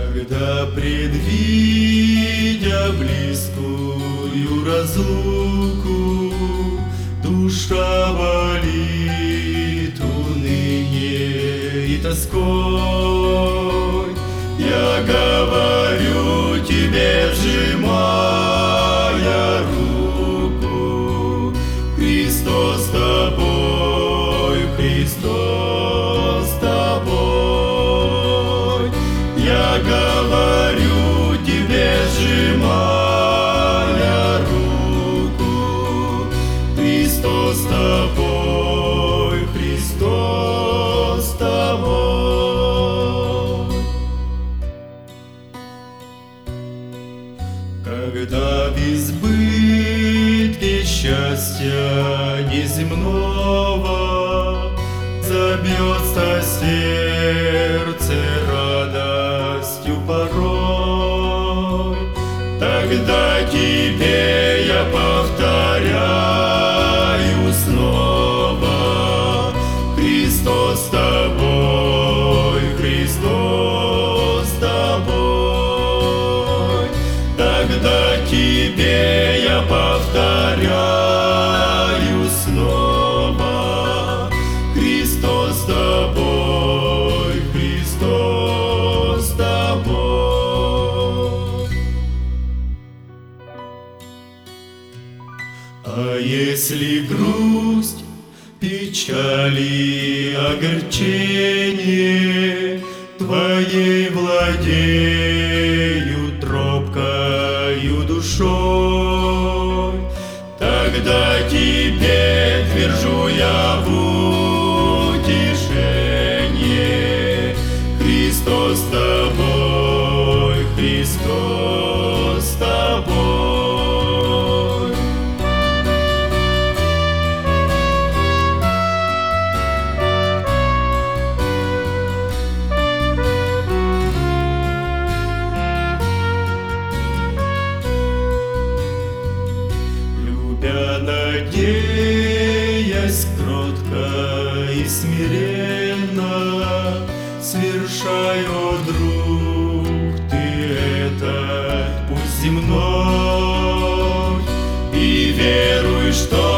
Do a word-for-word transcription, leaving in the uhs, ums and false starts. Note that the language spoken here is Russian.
Когда, предвидя близкую разлуку, душа болит уныние и тоской, я говорю тебе, сжимая руку: Христос с тобой, Христос с тобой. Я говорю тебе, сжимая руку: Христос с тобой, Христос с тобой. Когда в избытке счастья неземного забьется сердце радостью порой, тогда тебе я повторяю снова: Христос с тобой, Христос с тобой. Тогда тебе я повторяю снова: Христос с тобой, Христос с тобой. А если грусть, печали, огорчение твоей владеют робкою душой, тогда тебе твержу я в утешение: Христос с тобой, Христос с тобой. Надеясь кротко и смиренно, свершай, о друг, ты этот путь земной, и веруй, что